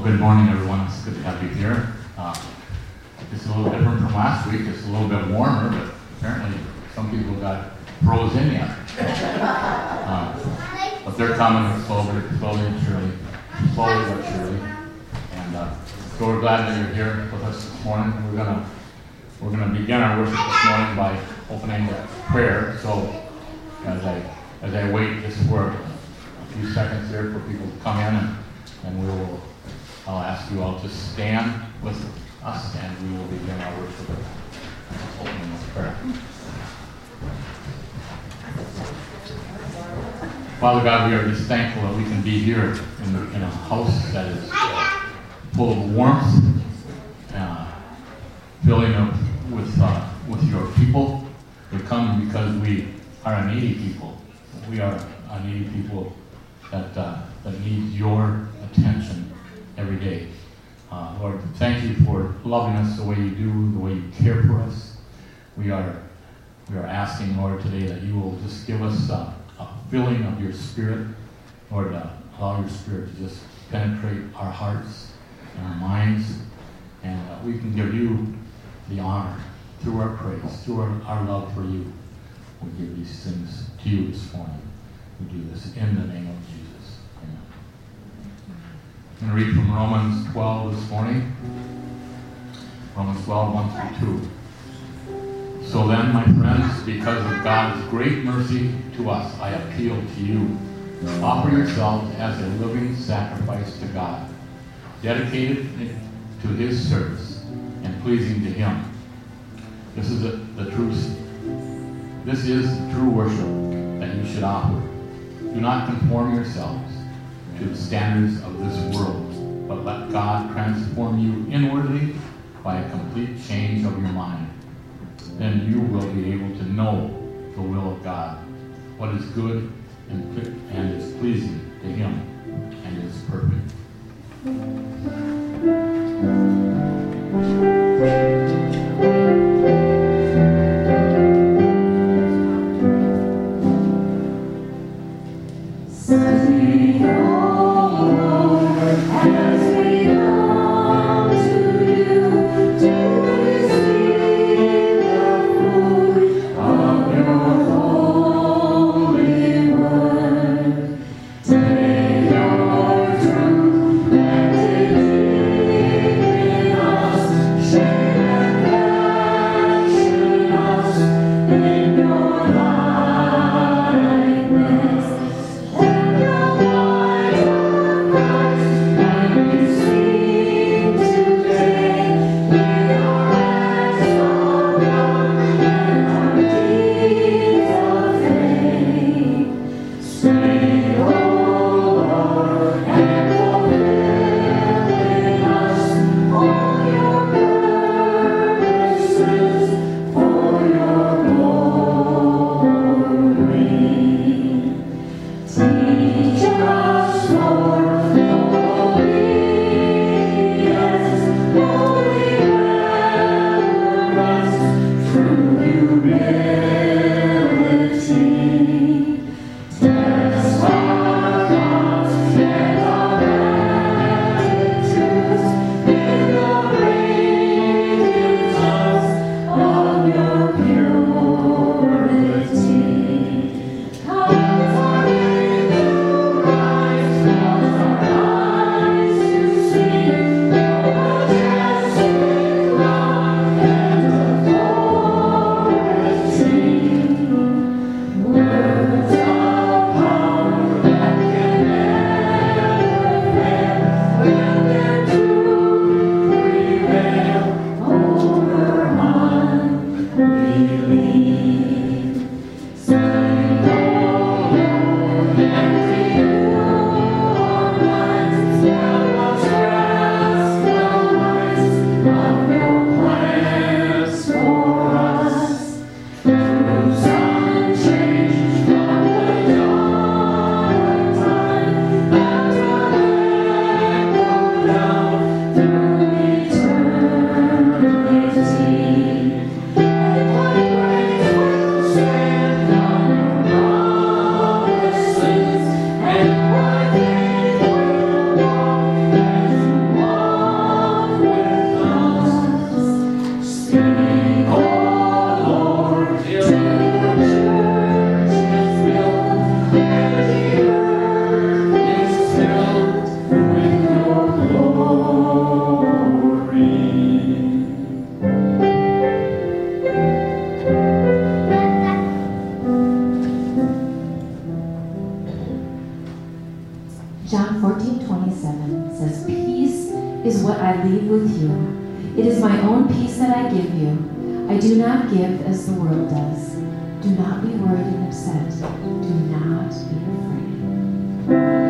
Good morning, everyone. It's good to have you here. It's a little different from last week. It's a little bit warmer, but apparently some people got froze in yet. But they're coming slowly and surely, slowly but surely. And so we're glad that you're here with us this morning. We're gonna begin our worship this morning by opening with prayer. So as I wait just for a few seconds here for people to come in, and I'll ask you all to stand with us, and we will begin our worship with opening with prayer. Father God, we are just thankful that we can be here in a house that is full of warmth, filling up with your people. We come because we are a needy people. We are a needy people that need your attention every day. Lord, thank you for loving us the way you do, the way you care for us. We are asking, Lord, today that you will just give us a filling of your Spirit. Lord, allow your Spirit to just penetrate our hearts and our minds, and we can give you the honor through our praise, through our love for you. We give these things to you this morning. We do this in the name of Jesus. Amen. I'm going to read from Romans 12 this morning. Romans 12, 1 through 2. So then, my friends, because of God's great mercy to us, I appeal to you. Offer yourselves as a living sacrifice to God, dedicated to his service and pleasing to him. This is the true worship that you should offer. Do not conform yourselves to the standards of this world, but let God transform you inwardly by a complete change of your mind. Then you will be able to know the will of God, what is good and is pleasing to him and is perfect. Thank John 14:27 says, "Peace is what I leave with you. It is my own peace that I give you. I do not give as the world does. Do not be worried and upset. Do not be afraid."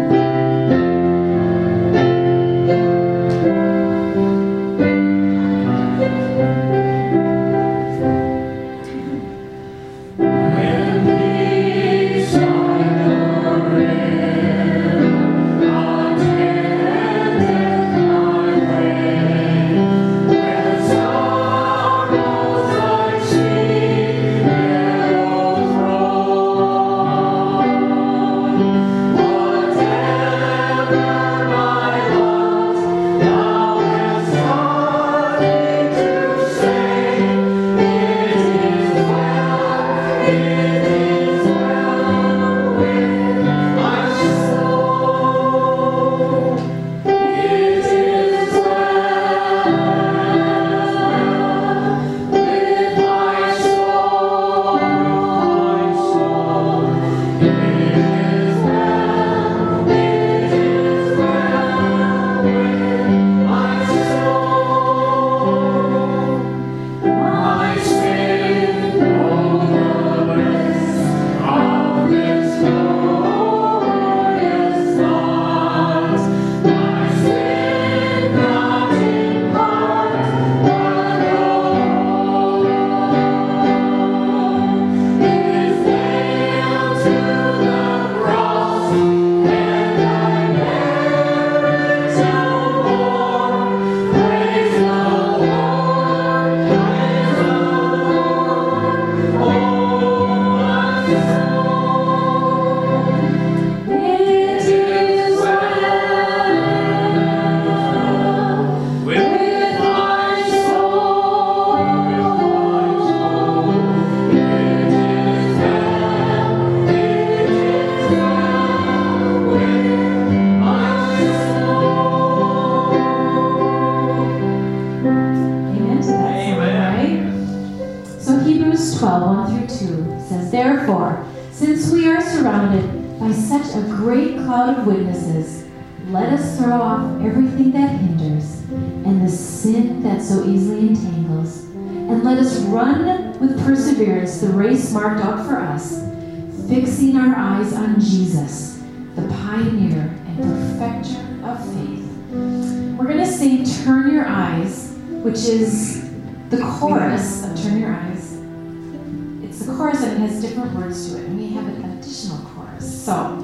Let us throw off everything that hinders and the sin that so easily entangles, and let us run with perseverance the race marked out for us, fixing our eyes on Jesus, the pioneer and perfecter of faith. We're going to sing Turn Your Eyes, which is the chorus of Turn Your Eyes. It's the chorus and it has different words to it, and we have an additional chorus. So,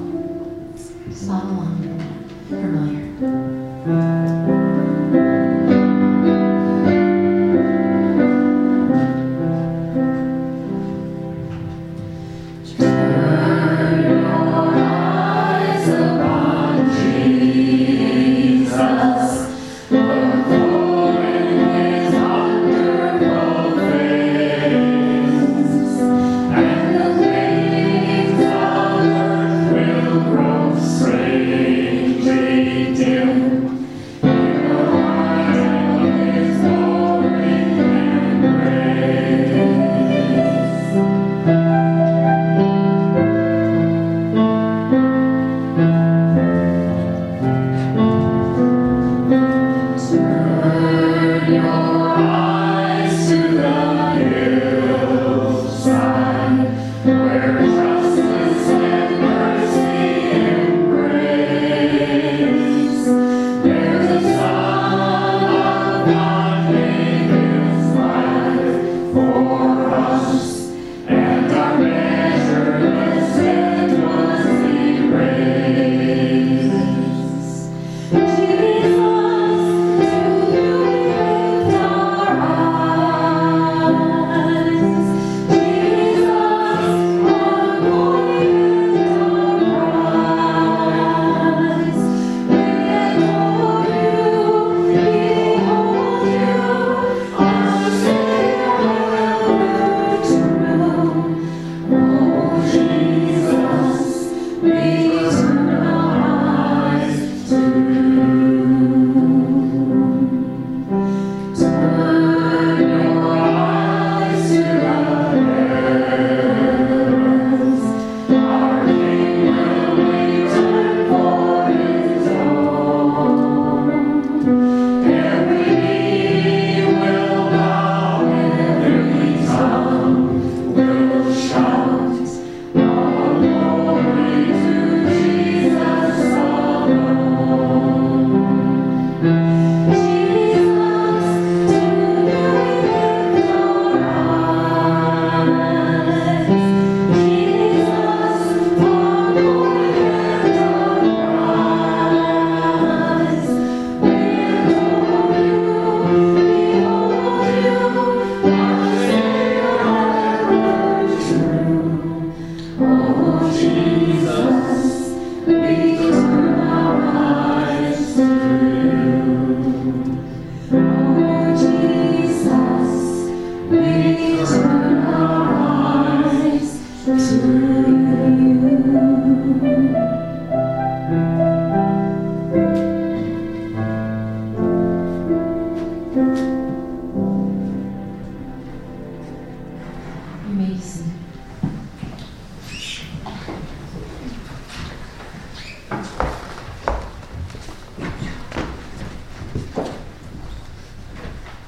just follow along with that. Familiar. Strangely dim.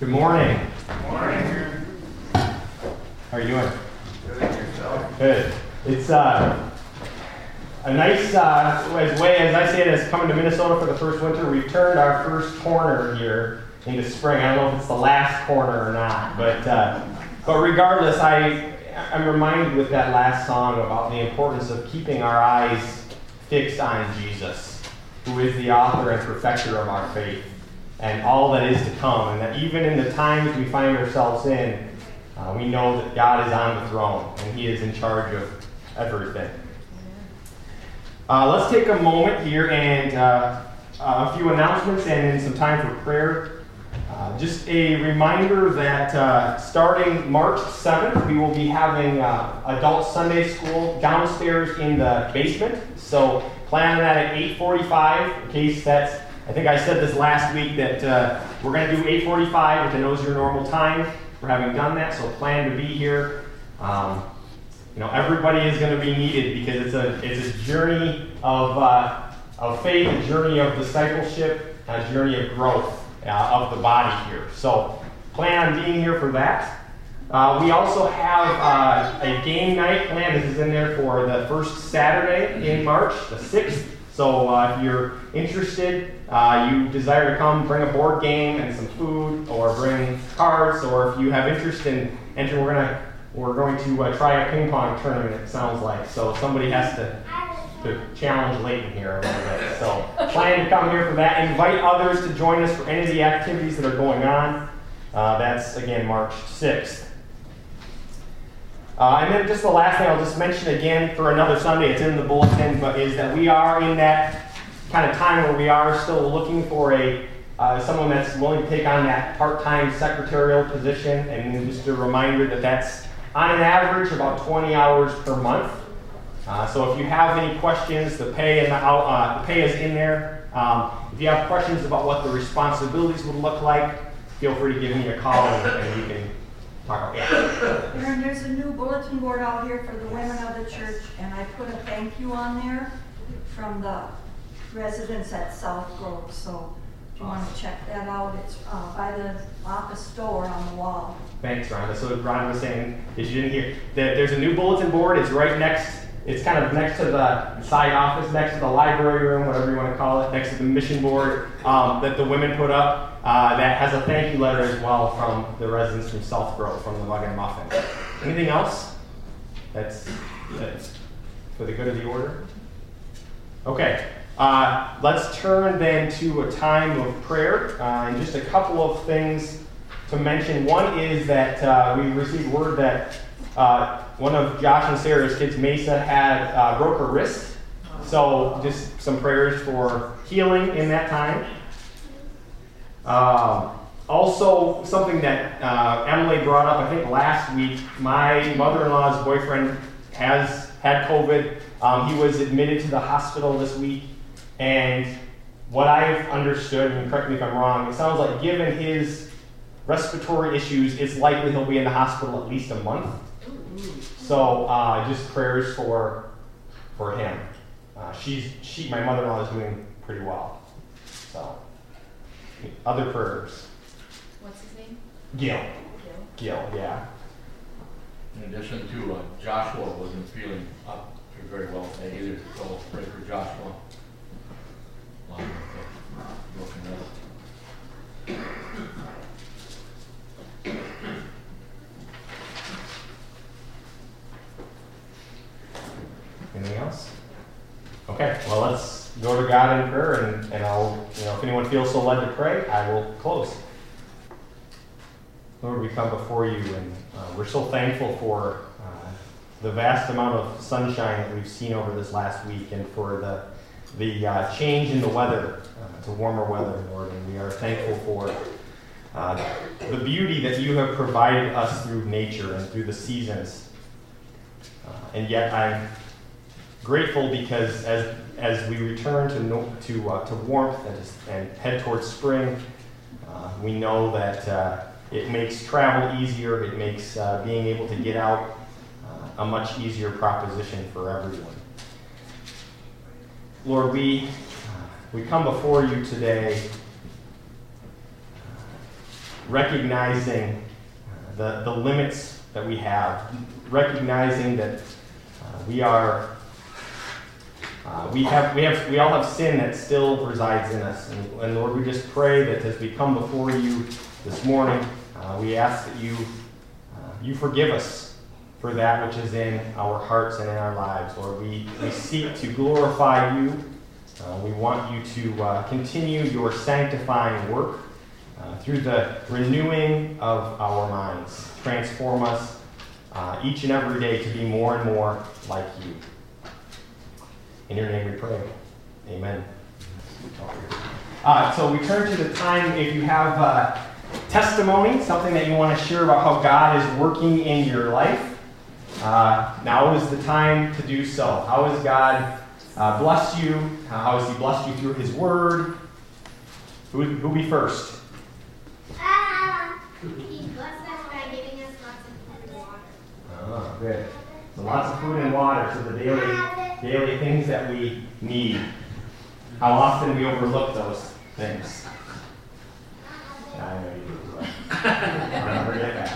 Good morning. Good morning. How are you doing? Good, yourself? Good. It's a nice way, as I say it, as coming to Minnesota for the first winter, we've turned our first corner here into spring. I don't know if it's the last corner or not, but regardless, I'm reminded with that last song about the importance of keeping our eyes fixed on Jesus, who is the author and perfecter of our faith, and all that is to come, and that even in the times we find ourselves in, we know that God is on the throne, and He is in charge of everything. Let's take a moment here and a few announcements and then some time for prayer. Just a reminder that starting March 7th, we will be having adult Sunday school downstairs in the basement. So plan on that at 8:45 in case that's, I think I said this last week that we're going to do 8:45, which I know is your normal time for having done that. So plan to be here. Everybody is going to be needed because it's a journey of faith, a journey of discipleship, a journey of growth of the body here. So plan on being here for that. We also have a game night planned. This is in there for the first Saturday in March, the 6th. So if you're interested, you desire to come, bring a board game and some food, or bring cards, or if you have interest in entering, we're going to try a ping pong tournament, it sounds like. So somebody has to challenge Leighton here a little bit. So plan to come here for that. Invite others to join us for any of the activities that are going on. That's, again, March 6th. And then just the last thing I'll just mention again for another Sunday, it's in the bulletin, but is that we are in that kind of time where we are still looking for someone that's willing to take on that part-time secretarial position. And just a reminder that that's on an average about 20 hours per month. So if you have any questions, the pay is in there. If you have questions about what the responsibilities would look like, feel free to give me a call and we can talk about it. Aaron, there's a new bulletin board out here for the women of the church, and I put a thank you on there from the residents at South Grove. So if you want to check that out, it's by the office door on the wall. Thanks, Rhonda. So Rhonda was saying, if you didn't hear, that there's a new bulletin board. It's right next. It's kind of next to the side office, next to the library room, whatever you want to call it, next to the mission board that the women put up. That has a thank you letter as well from the residents from South Grove, from the Mug and Muffin. Anything else? That's for the good of the order. Okay, let's turn then to a time of prayer. And just a couple of things to mention. One is that we received word that one of Josh and Sarah's kids, Mesa, had broke her wrist. So just some prayers for healing in that time. Also, something that Emily brought up, I think last week, my mother-in-law's boyfriend has had COVID. He was admitted to the hospital this week. And what I've understood, and correct me if I'm wrong, it sounds like given his respiratory issues, it's likely he'll be in the hospital at least a month. So just prayers for him. My mother-in-law is doing pretty well. So other prayers. What's his name? Gil, yeah. In addition to Joshua wasn't feeling up very well today either, so pray for Joshua. Along with the broken wrist. Anything else? Okay, well, let's go to God in prayer, and I'll, if anyone feels so led to pray, I will close. Lord, we come before you, and we're so thankful for the vast amount of sunshine that we've seen over this last week, and for the change in the weather to warmer weather, Lord. And we are thankful for the beauty that you have provided us through nature and through the seasons. And yet I'm grateful because as we return to warmth and head towards spring, we know that it makes travel easier. It makes being able to get out a much easier proposition for everyone. Lord, we come before you today recognizing the limits that we have, recognizing that we all have sin that still resides in us. And Lord, we just pray that as we come before you this morning, we ask that you forgive us for that which is in our hearts and in our lives. Lord, we seek to glorify you. We want you to continue your sanctifying work through the renewing of our minds. Transform us each and every day to be more and more like you. In your name we pray. Amen. So we turn to the time, if you have testimony, something that you want to share about how God is working in your life, now is the time to do so. How has God blessed you? How has he blessed you through his word? Who'll be first? He blessed us by giving us lots of food and water. Oh, good. So lots of food and water, so the daily things that we need. How often we overlook those things. I know you do. I'll never forget that.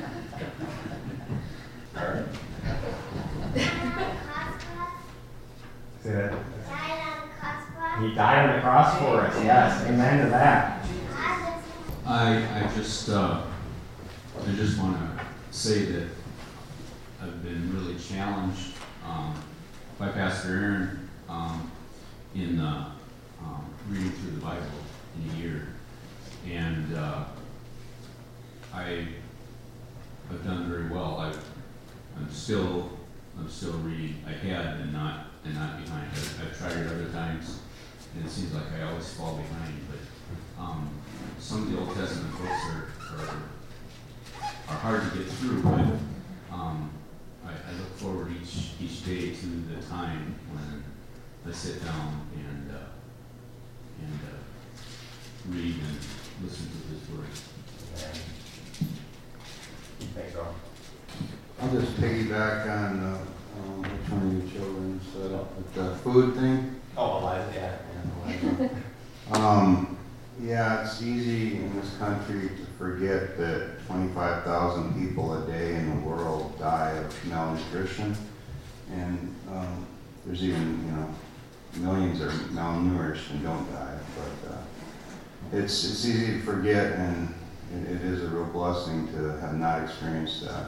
All right. Say that. He died on the cross for us. Yes, amen to that. I just want to say that I've been really challenged by Pastor Aaron in reading through the Bible in a year, and I've done very well. I'm still reading ahead and not behind. I've tried it other times, and it seems like I always fall behind. But some of the Old Testament books are hard to get through, but I look forward each day to the time when I sit down and read and listen to his word. Thanks, Rob. I'll just piggyback on which one of your children set up with the food thing. Oh, Eliza, yeah. Yeah, it's easy in this country to forget that 25,000 people a day in the world die of malnutrition, and there's even millions are malnourished and don't die. But it's easy to forget, and it is a real blessing to have not experienced that.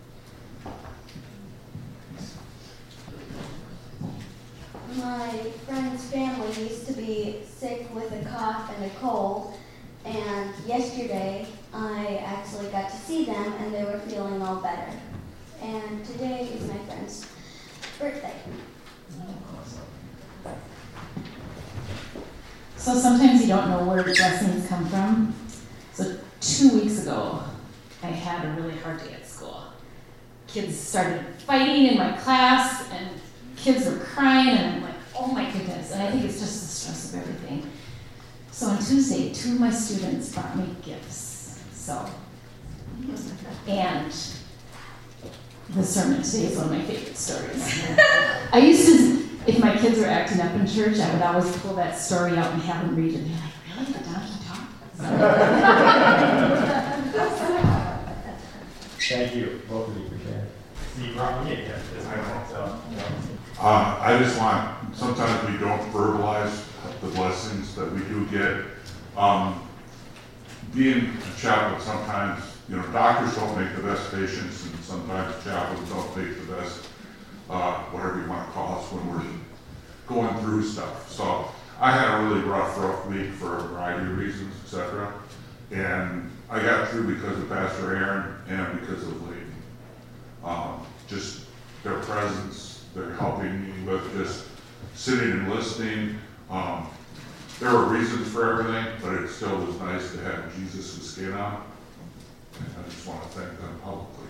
My friend's family used to be sick with a cough and a cold, and yesterday I actually got to see them and they were feeling all better. And today is my friend's birthday. So sometimes you don't know where the blessings come from. So 2 weeks ago, I had a really hard day at school. Kids started fighting in my class, and kids were crying, and I'm like, oh my goodness. And I think it's just the stress of everything. So on Tuesday, 2 of my students brought me gifts. And the sermon today is one of my favorite stories. I used to, if my kids were acting up in church, I would always pull that story out and have them read it. And they're like, really? The donkey talk? Thank you, both of you, for sharing. Steve, Rob, you get this. I just want, sometimes we don't verbalize the blessings that we do get. Being a chaplain, sometimes, doctors don't make the best patients, and sometimes chaplains don't make the best, whatever you want to call us when we're going through stuff. So I had a really rough week for a variety of reasons, etc. And I got through because of Pastor Aaron and because of Layton. Just their presence, they're helping me with just sitting and listening. There were reasons for everything, but it still was nice to have Jesus' skin on. And I just want to thank them publicly.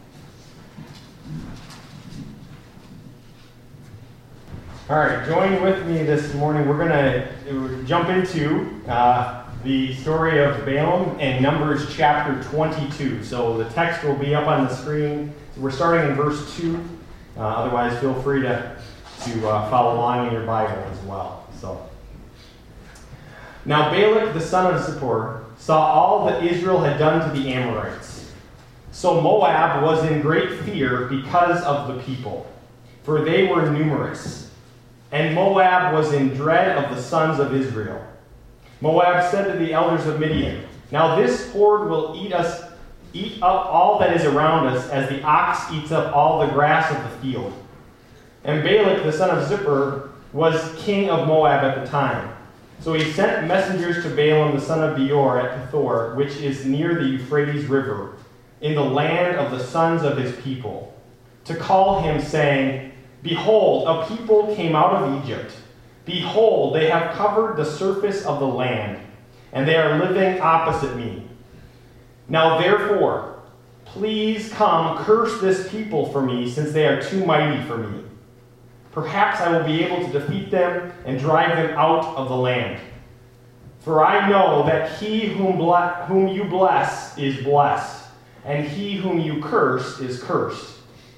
All right, join with me this morning. We're going to jump into the story of Balaam in Numbers chapter 22. So the text will be up on the screen. We're starting in verse 2. Otherwise, feel free to follow along in your Bible as well. So, now Balak the son of Zippor saw all that Israel had done to the Amorites. So Moab was in great fear because of the people, for they were numerous. And Moab was in dread of the sons of Israel. Moab said to the elders of Midian, "Now this horde will eat up all that is around us, as the ox eats up all the grass of the field." And Balak the son of Zippor was king of Moab at the time. So he sent messengers to Balaam the son of Beor at Pethor, which is near the Euphrates River, in the land of the sons of his people, to call him, saying, "Behold, a people came out of Egypt. Behold, they have covered the surface of the land, and they are living opposite me. Now therefore, please come, curse this people for me, since they are too mighty for me. Perhaps I will be able to defeat them and drive them out of the land. For I know that he whom you bless is blessed, and he whom you curse is cursed."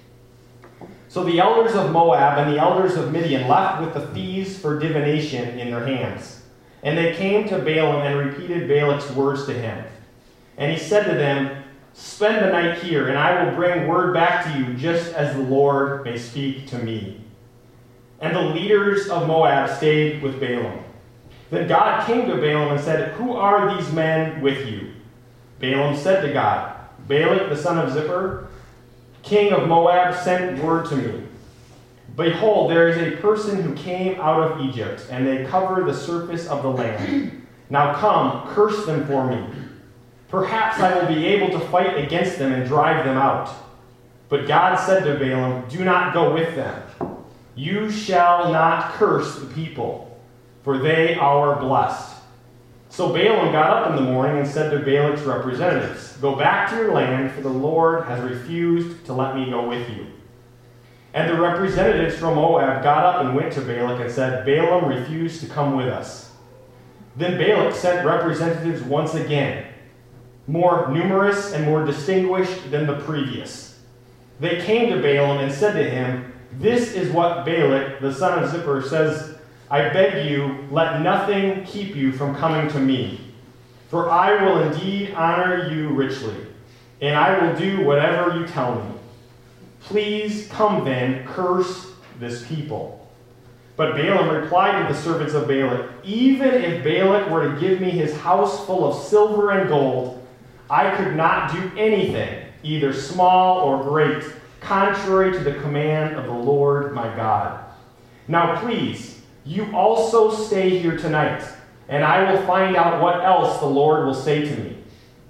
So the elders of Moab and the elders of Midian left with the thieves for divination in their hands. And they came to Balaam and repeated Balak's words to him. And he said to them, "Spend the night here, and I will bring word back to you, just as the Lord may speak to me." And the leaders of Moab stayed with Balaam. Then God came to Balaam and said, "Who are these men with you?" Balaam said to God, "Balak the son of Zippor, king of Moab, sent word to me. Behold, there is a person who came out of Egypt, and they cover the surface of the land. Now come, curse them for me. Perhaps I will be able to fight against them and drive them out." But God said to Balaam, "Do not go with them. You shall not curse the people, for they are blessed." So Balaam got up in the morning and said to Balak's representatives, "Go back to your land, for the Lord has refused to let me go with you." And the representatives from Moab got up and went to Balak and said, "Balaam refused to come with us." Then Balak sent representatives once again, more numerous and more distinguished than the previous. They came to Balaam and said to him, "This is what Balak, the son of Zippor, says, I beg you, let nothing keep you from coming to me. For I will indeed honor you richly, and I will do whatever you tell me. Please come then, curse this people." But Balaam replied to the servants of Balak, "Even if Balak were to give me his house full of silver and gold, I could not do anything, either small or great, contrary to the command of the Lord my God. Now please, you also stay here tonight, and I will find out what else the Lord will say to me."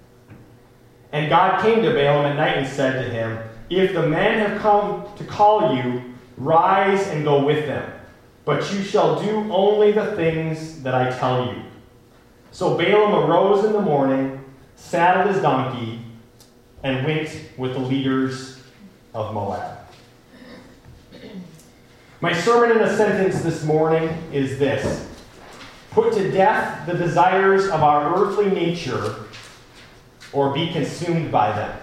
And God came to Balaam at night and said to him, "If the men have come to call you, rise and go with them, but you shall do only the things that I tell you." So Balaam arose in the morning, saddled his donkey, and went with the leaders of Moab. My sermon in a sentence this morning is this: put to death the desires of our earthly nature, or be consumed by them.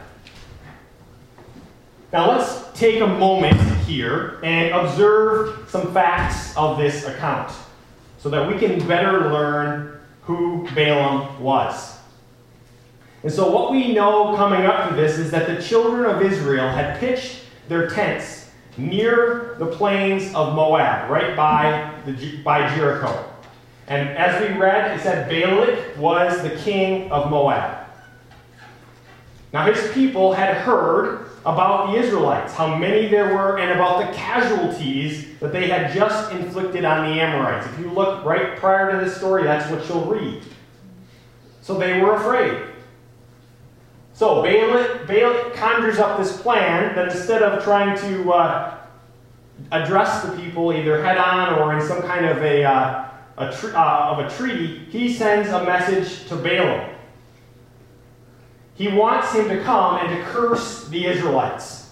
Now let's take a moment here and observe some facts of this account so that we can better learn who Balaam was. And so what we know coming up to this is that the children of Israel had pitched their tents near the plains of Moab, right by Jericho. And as we read, it said Balak was the king of Moab. Now his people had heard about the Israelites, how many there were, and about the casualties that they had just inflicted on the Amorites. If you look right prior to this story, that's what you'll read. So they were afraid. So Balak conjures up this plan that instead of trying to address the people either head on or in some kind of a treaty, he sends a message to Balaam. He wants him to come and to curse the Israelites.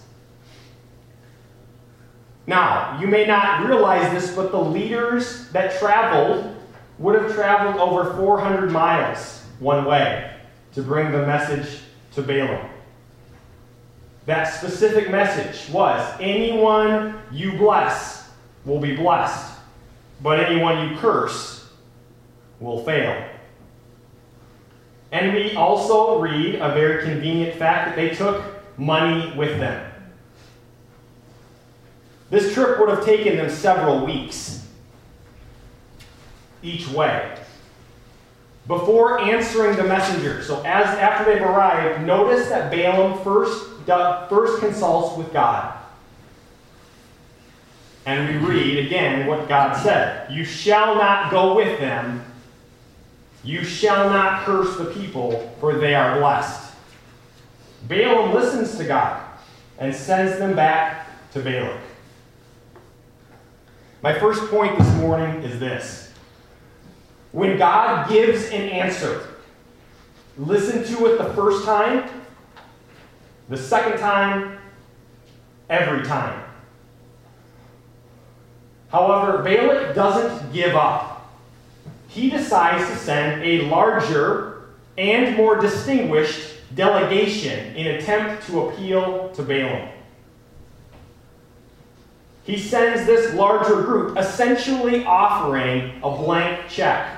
Now, you may not realize this, but the leaders that traveled would have traveled over 400 miles one way to bring the message to Balaam. That specific message was, anyone you bless will be blessed, but anyone you curse will fail. And we also read a very convenient fact that they took money with them. This trip would have taken them several weeks each way before answering the messenger. So after they've arrived, notice that Balaam first consults with God. And we read again what God said. You shall not go with them. You shall not curse the people, for they are blessed. Balaam listens to God and sends them back to Balak. My first point this morning is this. When God gives an answer, listen to it the first time, the second time, every time. However, Balak doesn't give up. He decides to send a larger and more distinguished delegation in an attempt to appeal to Balaam. He sends this larger group, essentially offering a blank check.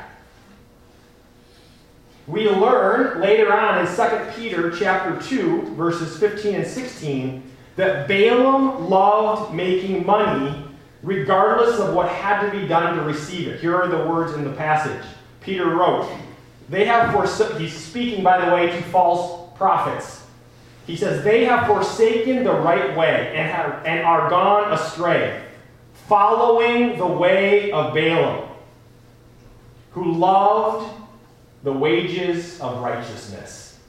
We learn later on in 2 Peter chapter 2, verses 15 and 16, that Balaam loved making money regardless of what had to be done to receive it. Here are the words in the passage. Peter wrote, he's speaking, by the way, to false prophets. He says, they have forsaken the right way and are gone astray, following the way of Balaam, who loved the wages of righteousness.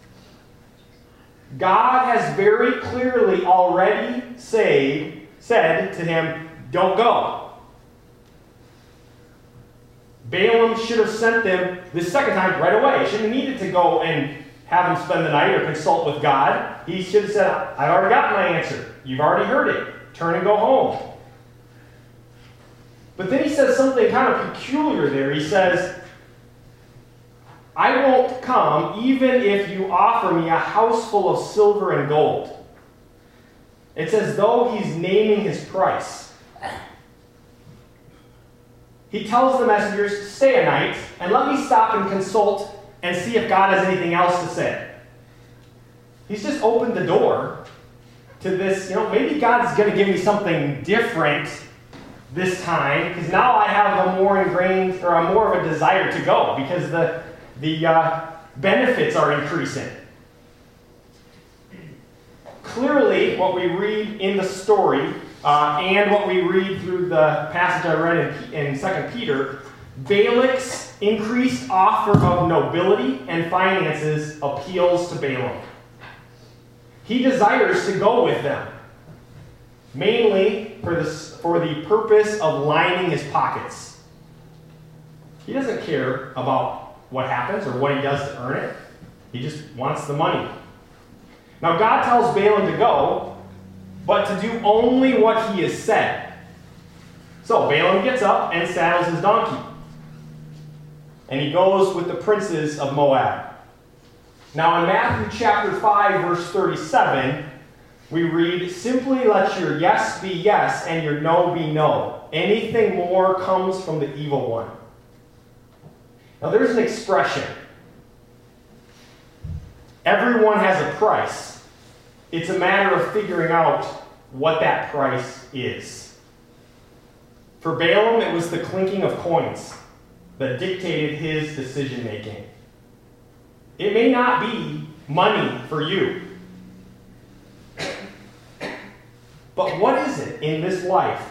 God has very clearly already said to him, don't go. Balaam should have sent them the second time right away. He shouldn't have needed to go and have them spend the night or consult with God. He should have said, I've already got my answer. You've already heard it. Turn and go home. But then he says something kind of peculiar there. He says, I won't come even if you offer me a house full of silver and gold. It's as though he's naming his price. He tells the messengers to stay a night and let me stop and consult and see if God has anything else to say. He's just opened the door to this, maybe God's going to give me something different this time, because now I have a more ingrained, or a more of a desire to go, because the benefits are increasing. Clearly, what we read in the story, and what we read through the passage I read in 2 Peter, Balak's increased offer of nobility and finances appeals to Balaam. He desires to go with them, mainly for the purpose of lining his pockets. He doesn't care about what happens or what he does to earn it. He just wants the money. Now, God tells Balaam to go, but to do only what he has said. So Balaam gets up and saddles his donkey, and he goes with the princes of Moab. Now in Matthew chapter 5, verse 37, we read, simply let your yes be yes and your no be no. Anything more comes from the evil one. Now there's an expression. Everyone has a price. It's a matter of figuring out what that price is. For Balaam, it was the clinking of coins that dictated his decision making. It may not be money for you. But what is it in this life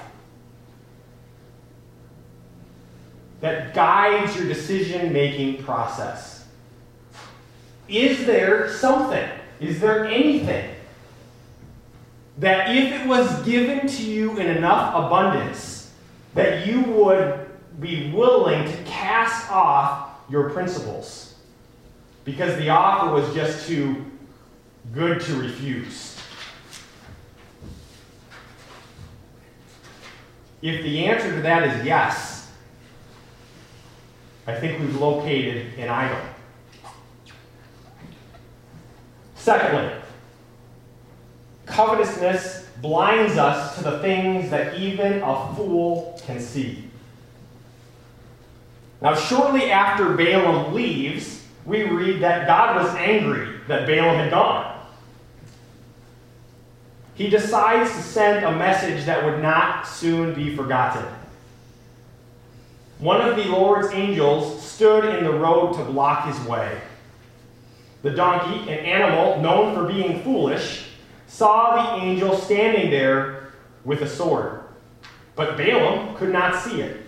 that guides your decision-making process? Is there something, is there anything that if it was given to you in enough abundance that you would be willing to cast off your principles because the offer was just too good to refuse? If the answer to that is yes, I think we've located an idol. Secondly, covetousness blinds us to the things that even a fool can see. Now, shortly after Balaam leaves, we read that God was angry that Balaam had gone. He decides to send a message that would not soon be forgotten. One of the Lord's angels stood in the road to block his way. The donkey, an animal known for being foolish, saw the angel standing there with a sword. But Balaam could not see it.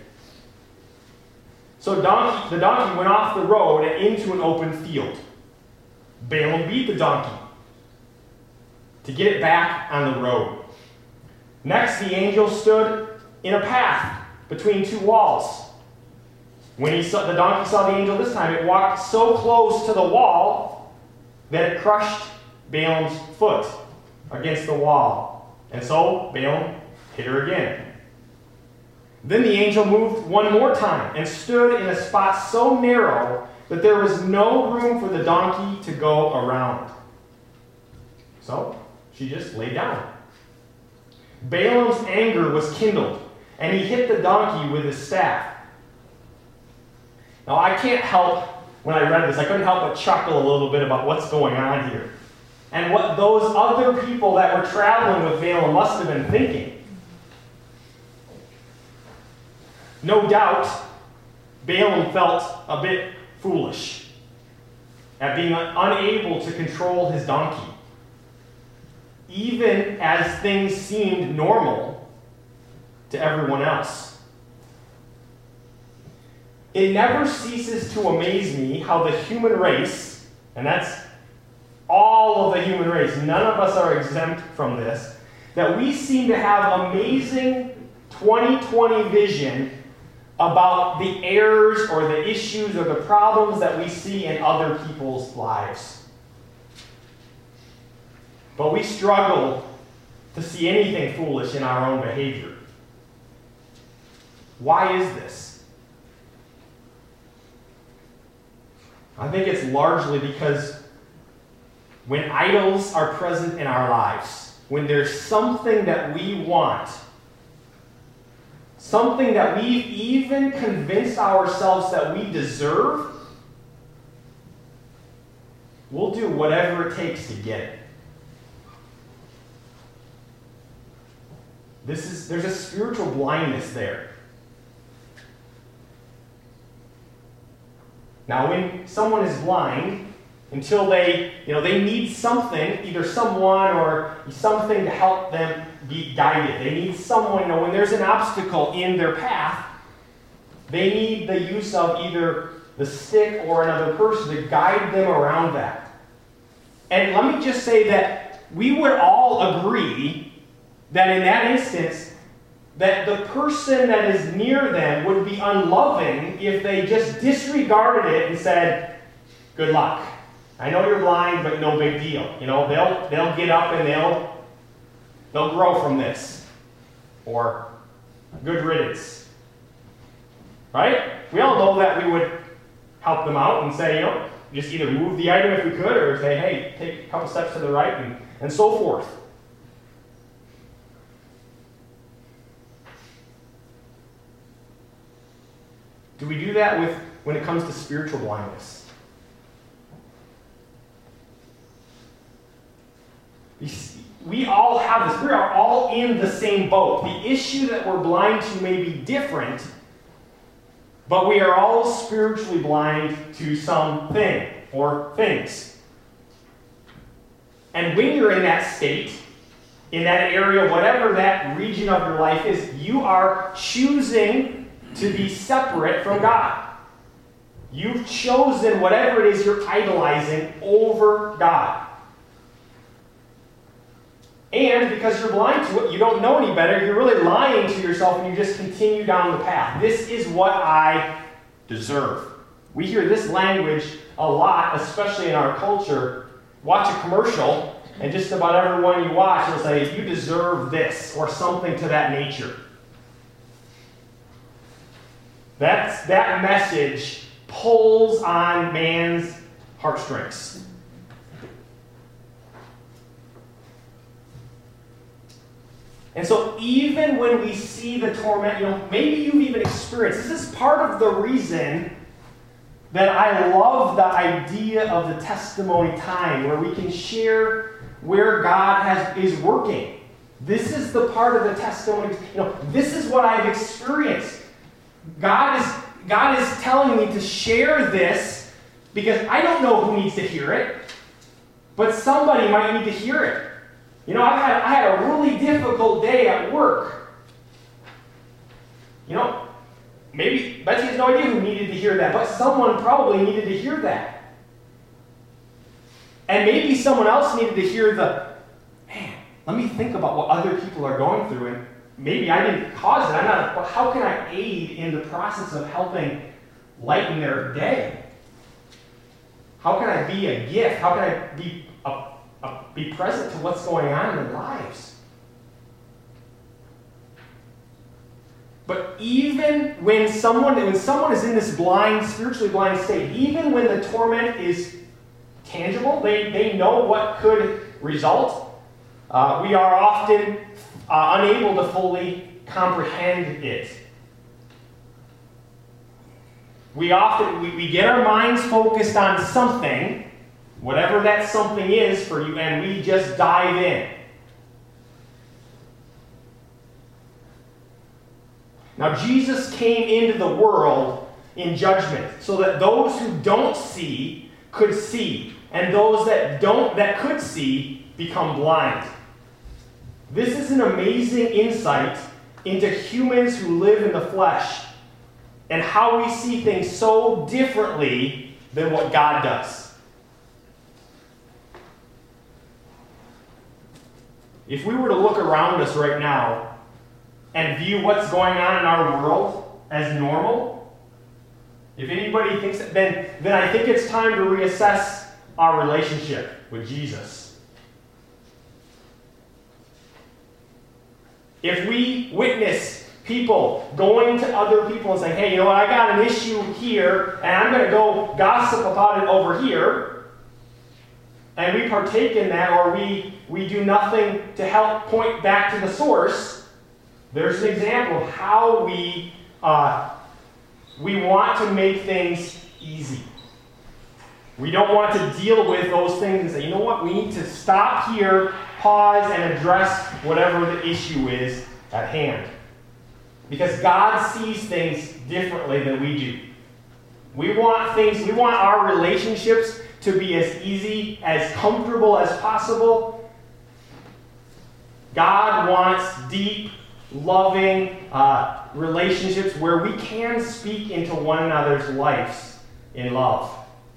So the donkey went off the road and into an open field. Balaam beat the donkey to get it back on the road. Next, the angel stood in a path between two walls. When the donkey saw the angel this time, it walked so close to the wall that it crushed Balaam's foot against the wall. And so Balaam hit her again. Then the angel moved one more time and stood in a spot so narrow that there was no room for the donkey to go around. So she just lay down. Balaam's anger was kindled, and he hit the donkey with his staff. Now, I can't help, when I read this, I couldn't help but chuckle a little bit about what's going on here. And what those other people that were traveling with Balaam must have been thinking. No doubt, Balaam felt a bit foolish at being unable to control his donkey, even as things seemed normal to everyone else. It never ceases to amaze me how the human race, and that's all of the human race, none of us are exempt from this, that we seem to have amazing 20/20 vision about the errors or the issues or the problems that we see in other people's lives. But we struggle to see anything foolish in our own behavior. Why is this? I think it's largely because when idols are present in our lives, when there's something that we want, something that we've even convinced ourselves that we deserve, we'll do whatever it takes to get it. There's a spiritual blindness there. Now, when someone is blind, until they need something, either someone or something to help them be guided. They need someone, when there's an obstacle in their path, they need the use of either the stick or another person to guide them around that. And let me just say that we would all agree that in that instance, that the person that is near them would be unloving if they just disregarded it and said, good luck. I know you're blind, but no big deal. They'll get up and they'll grow from this. Or good riddance. Right? We all know that we would help them out and say, just either move the item if we could, or say, hey, take a couple steps to the right, and so forth. Do we do that when it comes to spiritual blindness? We all have this. We are all in the same boat. The issue that we're blind to may be different, but we are all spiritually blind to something or things. And when you're in that state, in that area, whatever that region of your life is, you are choosing to be separate from God. You've chosen whatever it is you're idolizing over God. And because you're blind to it, you don't know any better, you're really lying to yourself and you just continue down the path. This is what I deserve. We hear this language a lot, especially in our culture. Watch a commercial, and just about everyone you watch will say, you deserve this, or something to that nature. That message pulls on man's heartstrings. And so even when we see the torment, maybe you've even experienced, this is part of the reason then I love the idea of the testimony time where we can share where God is working. This is the part of the testimony. This is what I've experienced. God is telling me to share this because I don't know who needs to hear it, but somebody might need to hear it. I had a really difficult day at work. Maybe Betsy has no idea who needed to hear that, but someone probably needed to hear that. And maybe someone else needed to hear let me think about what other people are going through, and maybe I didn't cause it. But how can I aid in the process of helping lighten their day? How can I be a gift? How can I be present to what's going on in their lives? But even when someone is in this spiritually blind state, even when the torment is tangible, they know what could result. We are often unable to fully comprehend it. We get our minds focused on something, whatever that something is for you, and we just dive in. Now, Jesus came into the world in judgment so that those who don't see could see, and those that could see become blind. This is an amazing insight into humans who live in the flesh and how we see things so differently than what God does. If we were to look around us right now and view what's going on in our world as normal, if anybody thinks that, then I think it's time to reassess our relationship with Jesus. If we witness people going to other people and saying, hey, I got an issue here, and I'm going to go gossip about it over here, and we partake in that, or we do nothing to help point back to the source, there's an example of how we want to make things easy. We don't want to deal with those things and say, you know what, we need to stop here, pause, and address whatever the issue is at hand. Because God sees things differently than we do. We want our relationships to be as easy, as comfortable as possible. God wants deep, loving relationships where we can speak into one another's lives in love.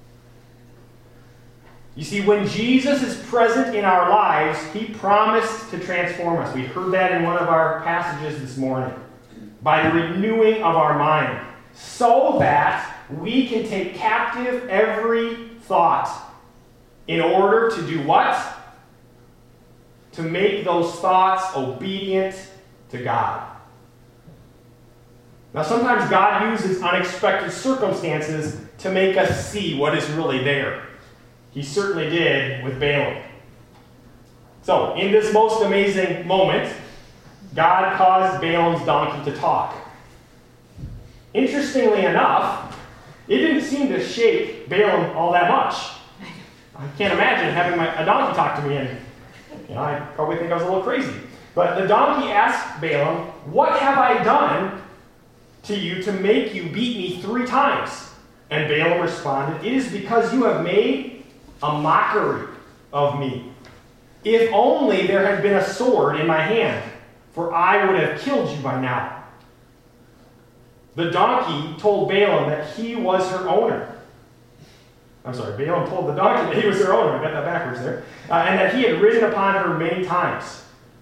You see, when Jesus is present in our lives, he promised to transform us. We heard that in one of our passages this morning. By the renewing of our mind, so that we can take captive every thought in order to do what? To make those thoughts obedient to God. Now, sometimes God uses unexpected circumstances to make us see what is really there. He certainly did with Balaam. So, in this most amazing moment, God caused Balaam's donkey to talk. Interestingly enough, it didn't seem to shake Balaam all that much. I can't imagine having a donkey talk to me, and I probably think I was a little crazy. But the donkey asked Balaam, "What have I done to you to make you beat me 3 times?" And Balaam responded, "It is because you have made a mockery of me. If only there had been a sword in my hand, for I would have killed you by now." The donkey told Balaam that he was her owner. Balaam told the donkey that he was her owner. I got that backwards there. And that he had ridden upon her many times.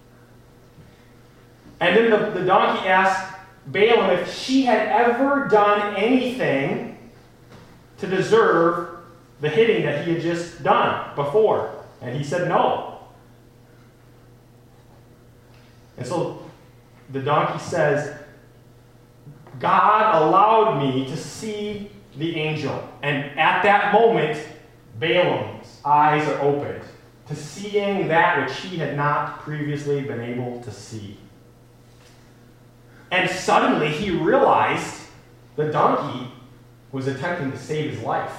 And then the donkey asked Balaam if she had ever done anything to deserve the hitting that he had just done before. And he said no. And so the donkey says, God allowed me to see the angel. And at that moment, Balaam's eyes are opened to seeing that which he had not previously been able to see. And suddenly he realized the donkey was attempting to save his life.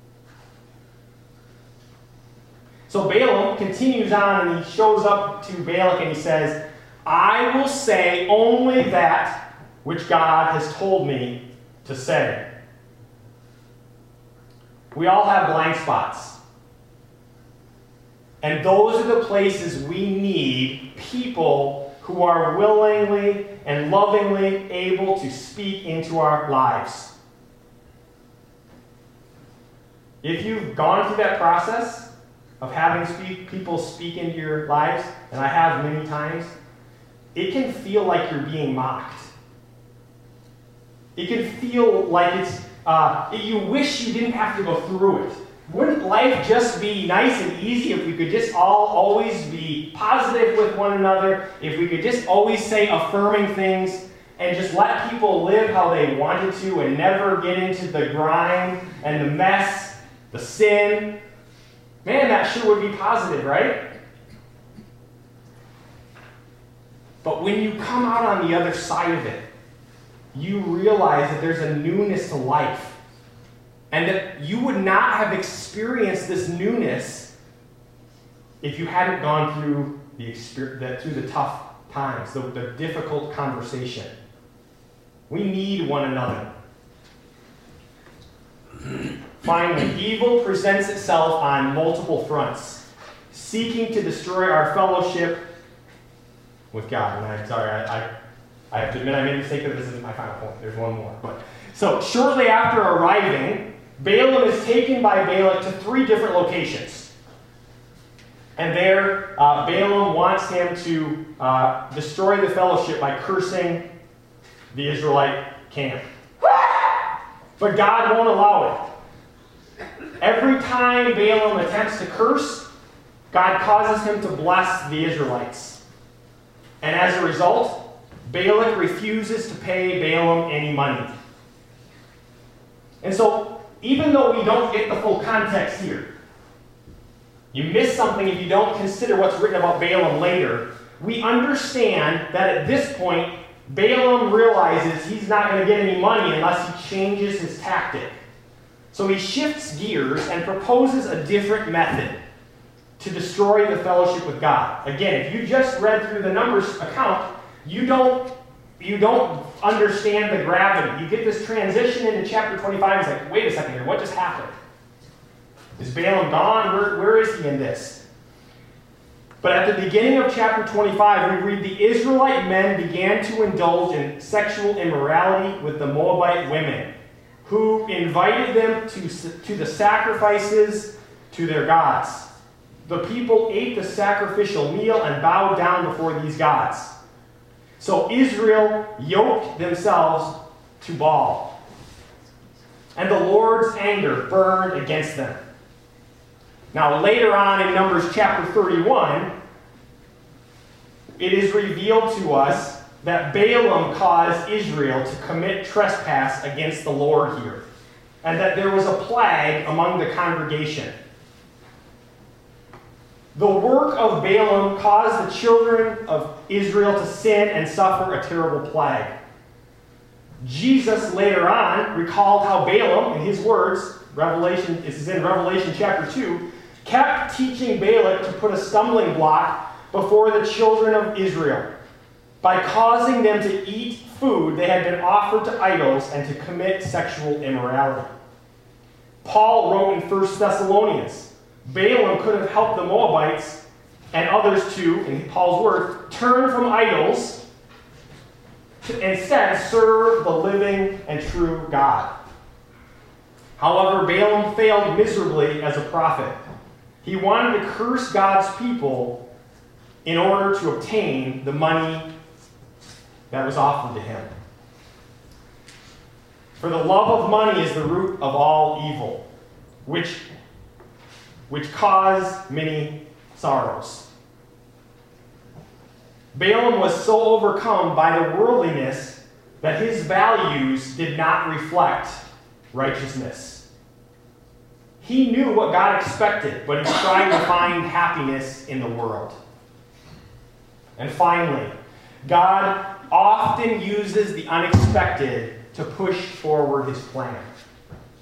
So Balaam continues on and he shows up to Balak and he says, I will say only that which God has told me to say. We all have blind spots. And those are the places we need people who are willingly and lovingly able to speak into our lives. If you've gone through that process of having people speak into your lives, and I have many times, it can feel like you're being mocked. It can feel like it's, you wish you didn't have to go through it. Wouldn't life just be nice and easy if we could just all always be positive with one another, if we could just always say affirming things, and just let people live how they wanted to and never get into the grind and the mess, the sin? Man, that sure would be positive, right? But when you come out on the other side of it, you realize that there's a newness to life. And that you would not have experienced this newness if you hadn't gone through the tough times, the difficult conversation. We need one another. Finally, evil presents itself on multiple fronts, seeking to destroy our fellowship with God. And I'm sorry, I have to admit I made a mistake, but this isn't my final point. There's one more. So shortly after arriving, Balaam is taken by Balak to 3 different locations. And there, Balaam wants him to destroy the fellowship by cursing the Israelite camp. But God won't allow it. Every time Balaam attempts to curse, God causes him to bless the Israelites. And as a result, Balak refuses to pay Balaam any money. And so, even though we don't get the full context here, you miss something if you don't consider what's written about Balaam later. We understand that at this point, Balaam realizes he's not going to get any money unless he changes his tactic. So he shifts gears and proposes a different method to destroy the fellowship with God. Again, if you just read through the Numbers account, you don't understand the gravity. You get this transition into chapter 25. It's like, wait a second here, what just happened? Is Balaam gone? Where is he in this? But at the beginning of chapter 25, we read the Israelite men began to indulge in sexual immorality with the Moabite women, who invited them to the sacrifices to their gods. The people ate the sacrificial meal and bowed down before these gods. So Israel yoked themselves to Baal, and the Lord's anger burned against them. Now, later on in Numbers chapter 31, it is revealed to us that Balaam caused Israel to commit trespass against the Lord here, and that there was a plague among the congregation. The work of Balaam caused the children of Israel to sin and suffer a terrible plague. Jesus later on recalled how Balaam, in his words, this is in Revelation chapter 2, kept teaching Balak to put a stumbling block before the children of Israel by causing them to eat food they had been offered to idols and to commit sexual immorality. Paul wrote in 1 Thessalonians, Balaam could have helped the Moabites and others to, in Paul's words, turn from idols to instead serve the living and true God. However, Balaam failed miserably as a prophet. He wanted to curse God's people in order to obtain the money that was offered to him. For the love of money is the root of all evil, which cause many sorrows. Balaam was so overcome by the worldliness that his values did not reflect righteousness. He knew what God expected, but he tried to find happiness in the world. And finally, God often uses the unexpected to push forward his plan.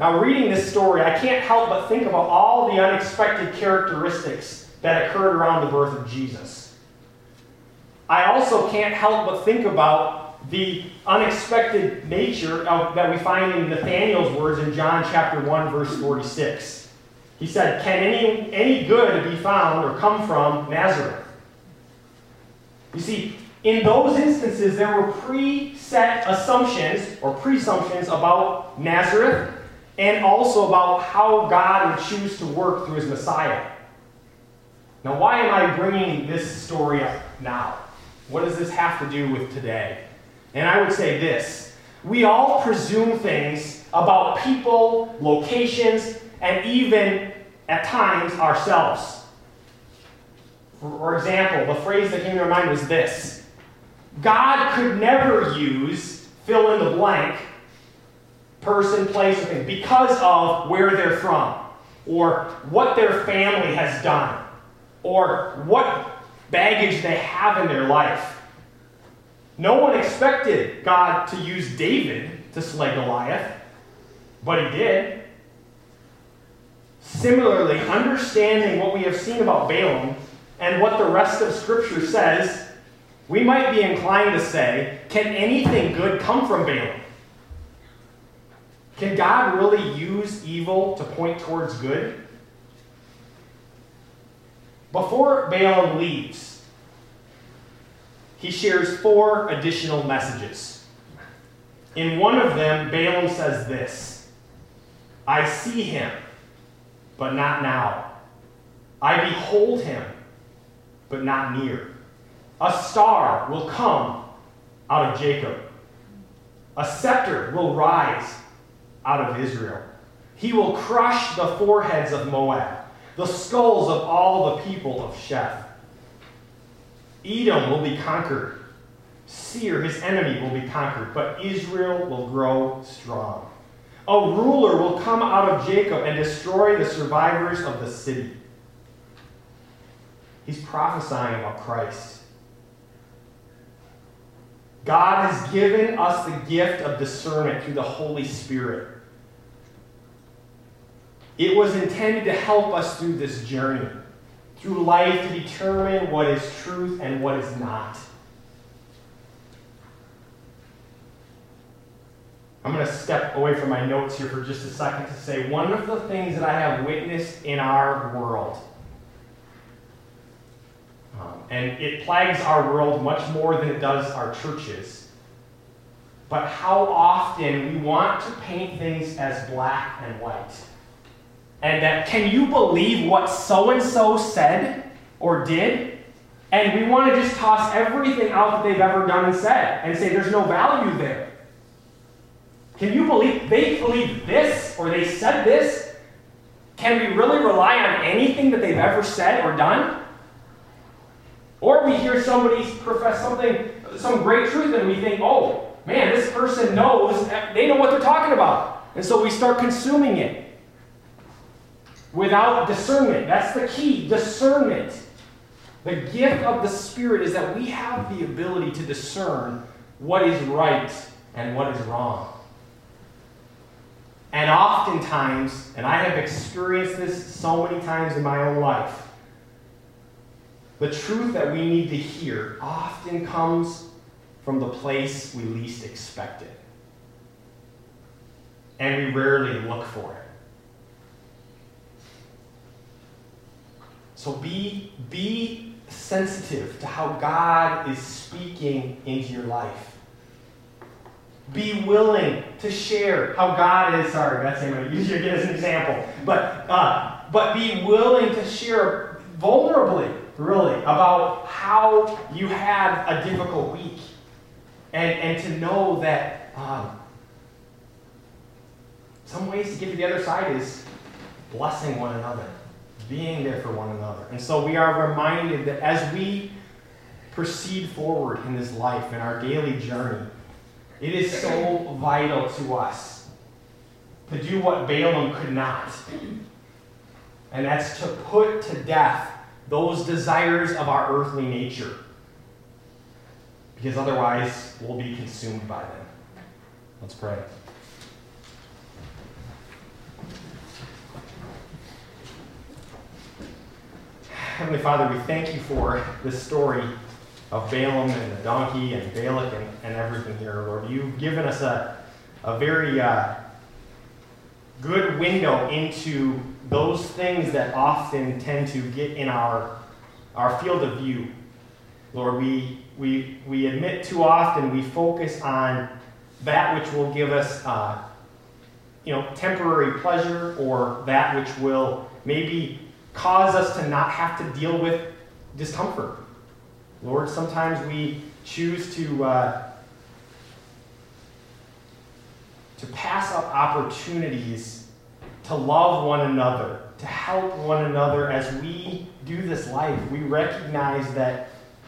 Now, reading this story, I can't help but think about all the unexpected characteristics that occurred around the birth of Jesus. I also can't help but think about the unexpected nature that we find in Nathanael's words in John chapter 1, verse 46. He said, "Can any good be found or come from Nazareth?" You see, in those instances, there were preset assumptions or presumptions about Nazareth and also about how God would choose to work through his Messiah. Now, why am I bringing this story up now? What does this have to do with today? And I would say this: we all presume things about people, locations, and even, at times, ourselves. For example, the phrase that came to my mind was this: God could never use fill in the blank person, place, or thing because of where they're from, or what their family has done, or what baggage they have in their life. No one expected God to use David to slay Goliath, but he did. Similarly, understanding what we have seen about Balaam and what the rest of Scripture says, we might be inclined to say, can anything good come from Balaam? Can God really use evil to point towards good? Before Balaam leaves, he shares 4 additional messages. In one of them, Balaam says this: "I see him, but not now. I behold him, but not near. A star will come out of Jacob. A scepter will rise out of Israel. He will crush the foreheads of Moab, the skulls of all the people of Sheth. Edom will be conquered. Seir, his enemy, will be conquered, but Israel will grow strong. A ruler will come out of Jacob and destroy the survivors of the city." He's prophesying about Christ. God has given us the gift of discernment through the Holy Spirit. It was intended to help us through this journey, through life, to determine what is truth and what is not. I'm going to step away from my notes here for just a second to say one of the things that I have witnessed in our world, and it plagues our world much more than it does our churches, but how often we want to paint things as black and white. And that, can you believe what so-and-so said or did? And we want to just toss everything out that they've ever done and said and say there's no value there. Can you believe they believe this or they said this? Can we really rely on anything that they've ever said or done? Or we hear somebody profess some great truth, and we think, oh, man, this person knows, they know what they're talking about. And so we start consuming it without discernment. That's the key, discernment. The gift of the Spirit is that we have the ability to discern what is right and what is wrong. And oftentimes, and I have experienced this so many times in my own life, the truth that we need to hear often comes from the place we least expect it. And we rarely look for it. So be sensitive to how God is speaking into your life. Be willing to share how God is, sorry, that's him, I use it as an example. But be willing to share vulnerably, really, about how you had a difficult week. And to know that some ways to get to the other side is blessing one another, being there for one another. And so we are reminded that as we proceed forward in this life, in our daily journey, it is so vital to us to do what Balaam could not. And that's to put to death those desires of our earthly nature. Because otherwise, we'll be consumed by them. Let's pray. Heavenly Father, we thank you for this story of Balaam and the donkey and Balak and everything here, Lord. You've given us a very good window into those things that often tend to get in our field of view. Lord, we admit too often we focus on that which will give us temporary pleasure, or that which will maybe cause us to not have to deal with discomfort. Lord, sometimes we choose to pass up opportunities to love one another, to help one another as we do this life. We recognize that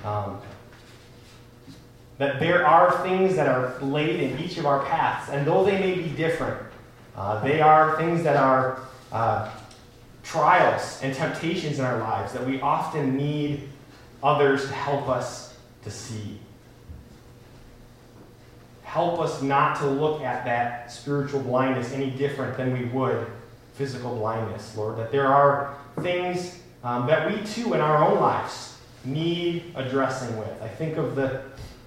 that there are things that are laid in each of our paths, and though they may be different, they are things that are trials and temptations in our lives that we often need others to help us to see. Help us not to look at that spiritual blindness any different than we would physical blindness, Lord. That there are things that we too in our own lives need addressing with. I think of the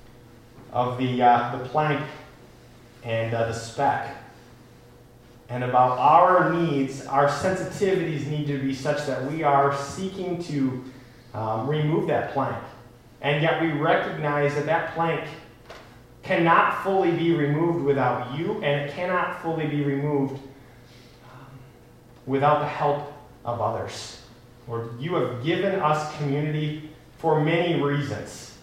plank and the speck, and about our needs. Our sensitivities need to be such that we are seeking to remove that plank, and yet we recognize that that plank cannot fully be removed without you, and it cannot fully be removed without the help of others. Lord, you have given us community for many reasons,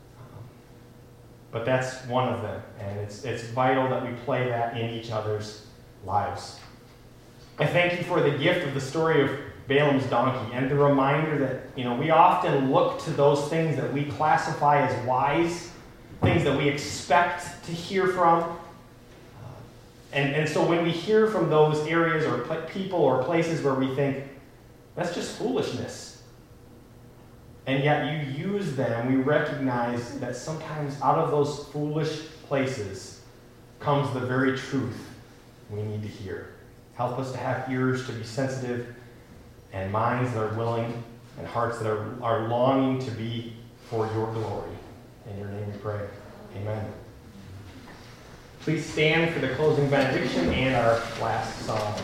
but that's one of them, and it's vital that we play that in each other's lives. I thank you for the gift of the story of Balaam's donkey and the reminder that we often look to those things that we classify as wise, things that we expect to hear from. And so when we hear from those areas or people or places where we think, that's just foolishness, and yet you use them, we recognize that sometimes out of those foolish places comes the very truth we need to hear. Help us to have ears to be sensitive, and minds that are willing, and hearts that are longing to be for your glory. In your name we pray. Amen. Please stand for the closing benediction and our last song.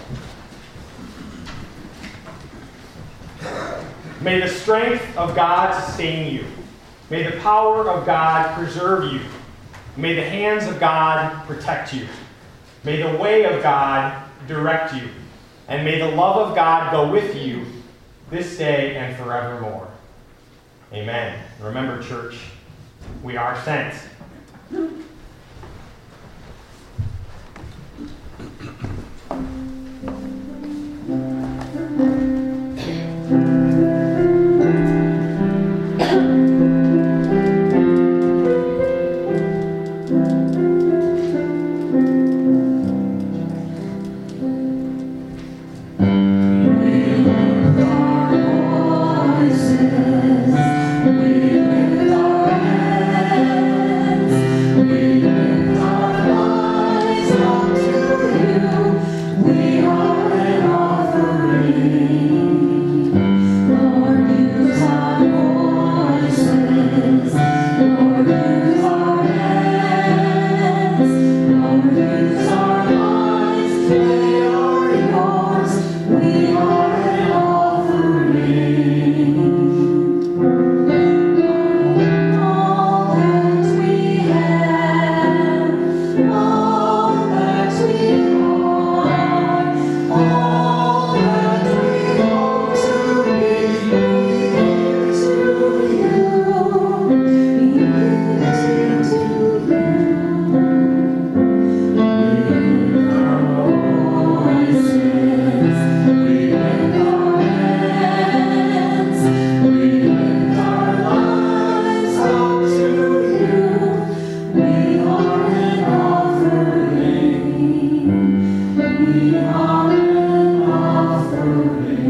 May the strength of God sustain you. May the power of God preserve you. May the hands of God protect you. May the way of God direct you. And may the love of God go with you this day and forevermore. Amen. Remember, church, we are sent.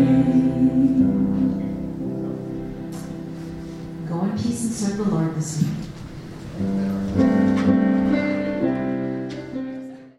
Go in peace and serve the Lord this week.